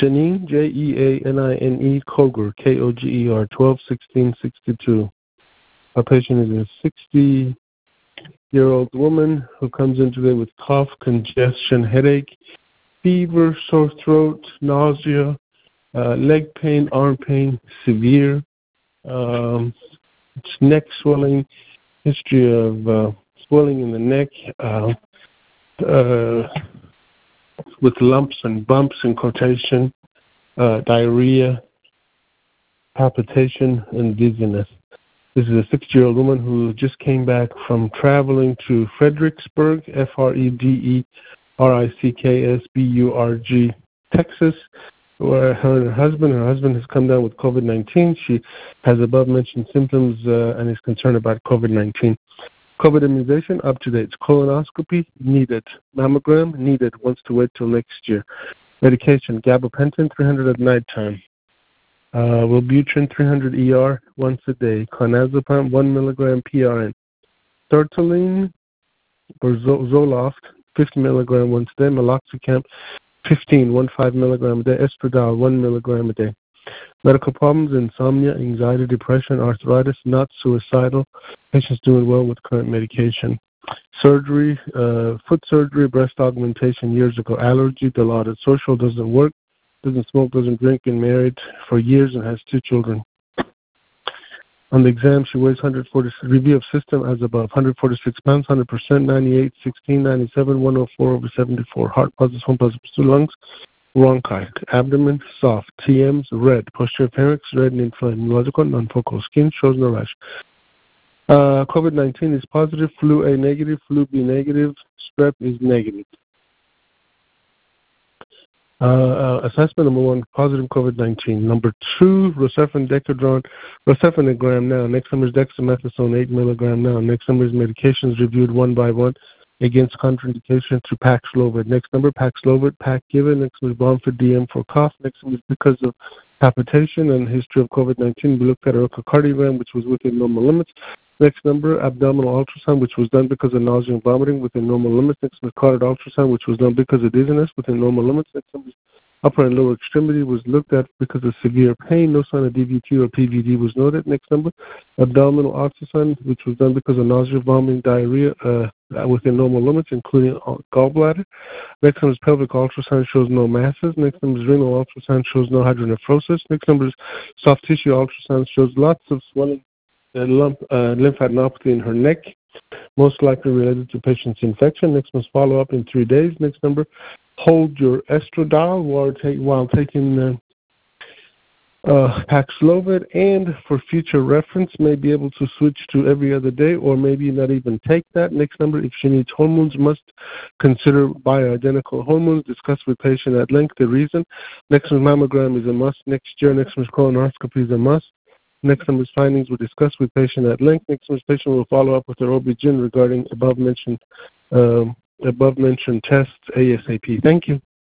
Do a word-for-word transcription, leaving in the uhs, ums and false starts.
Janine, J E A N I N E, Koger, K O G E R, twelve sixteen sixty-two. Our patient is a sixty-year-old woman who comes in today with cough, congestion, headache, fever, sore throat, nausea, uh, leg pain, arm pain, severe, um, neck swelling, history of uh, swelling in the neck, uh, uh, with lumps and bumps and quotation, uh, diarrhea, palpitation, and dizziness. This is a sixty-year-old woman who just came back from traveling to Fredericksburg, F R E D E R I C K S B U R G, Texas, where her and her husband, her husband has come down with COVID nineteen. She has above-mentioned symptoms uh, and is concerned about COVID nineteen. COVID immunization, up to date. Colonoscopy, needed. Mammogram, needed. Wants to wait till next year. Medication, gabapentin, three hundred at nighttime. Uh, Wellbutrin, three hundred E R, once a day. Clonazepam, one milligram P R N. Sertraline, or Zoloft, fifty milligram once a day. Meloxicam, fifteen, one five milligram a day. Estradiol, one milligram a day. Medical problems, insomnia, anxiety, depression, arthritis, not suicidal. Patients doing well with current medication. Surgery, uh, foot surgery, breast augmentation years ago. Allergy, Dilaudid. Social, doesn't work. Doesn't smoke, doesn't drink, been married for years and has two children. On the exam, she weighs one hundred forty-six, review of system as above, one hundred forty-six pounds, one hundred percent, ninety-eight, sixteen, ninety-seven, one oh four over seventy-four. Heart positive, home positive, two lungs, bronchi, abdomen, soft, T Ms, red, posterior pharynx, red and inflamed, neurological, non-focal, skin shows no rash. Uh, COVID nineteen is positive, flu A negative, flu B negative, strep is negative. Uh, uh, assessment number one, positive COVID nineteen. Number two, Rocephin Decadron, Rocephin now. Next number is dexamethasone, eight milligram now. Next number is medications reviewed one by one against contraindication to Paxlovid. Next number, Paxlovid, Pac given. Next number is Bonfid D M for cough. Next number is because of palpitation and history of COVID nineteen. We looked at an echocardiogram, which was within normal limits. Next number, abdominal ultrasound, which was done because of nausea and vomiting within normal limits. Next number, carotid ultrasound, which was done because of dizziness within normal limits. Next number, upper and lower extremity was looked at because of severe pain. No sign of D V T or P V D was noted. Next number, abdominal ultrasound, which was done because of nausea, vomiting, diarrhea uh, within normal limits, including gallbladder. Next number is pelvic ultrasound, shows no masses. Next number is renal ultrasound, shows no hydronephrosis. Next number is soft tissue ultrasound, shows lots of swelling and lump, uh, lymphadenopathy in her neck, most likely related to patient's infection. Next must follow up in three days. Next number, hold your estradiol while, take, while taking uh, uh, Paxlovid, and for future reference, may be able to switch to every other day or maybe not even take that. Next number, if she needs hormones, must consider bioidentical hormones. Discuss with patient at length the reason. Next one, mammogram is a must next year. Next one, colonoscopy is a must. Next number's findings were discussed with patient at length. Next number's patient will follow up with their O B G Y N regarding above mentioned um, above mentioned tests ASAP. Thank you.